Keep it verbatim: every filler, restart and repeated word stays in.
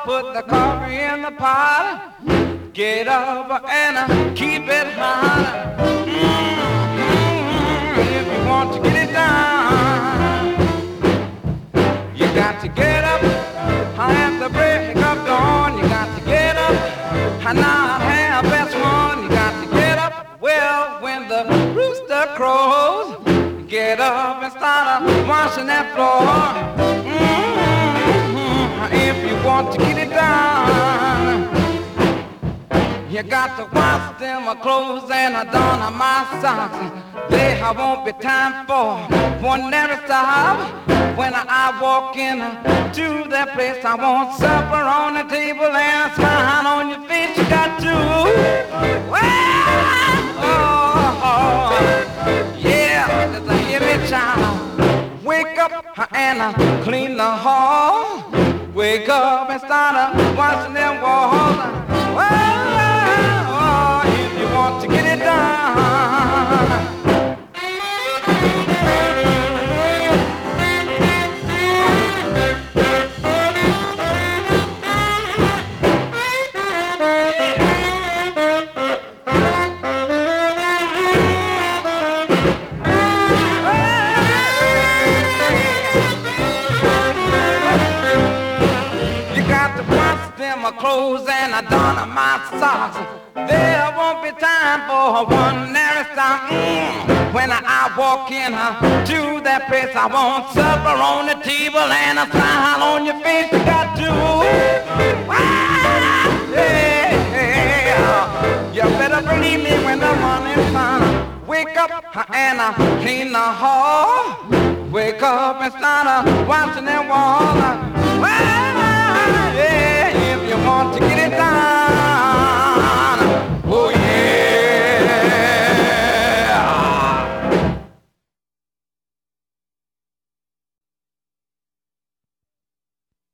put the coffee in the pot. Get up and uh, keep it hot. Mm-hmm. If you want to get it done, you got to get up at the break of dawn. You got to get up and not have best one. You got to get up, well, when the rooster crows. Get up and start uh, washing that floor. Mm-hmm. If you want to get it done, you got to wash them uh, clothes and uh, don uh, my socks. There won't be time for one never stop. When I walk in uh, to that place, I want supper on the table and a smile on your face. You got to, well, oh, oh, yeah, there's a heavy child. Wake up and uh, clean the hall. Wake up and start uh, washing them walls. Well, if you want to get it done, my clothes and I don my socks. There won't be time for one nary stop. Mm. When I, I walk in uh, to that place, I want supper on the table and a smile on your face. You got to, ah, yeah, yeah. You better believe me when the morning's sun. Wake up and I clean the hall. Wake up and start uh, washing that wall.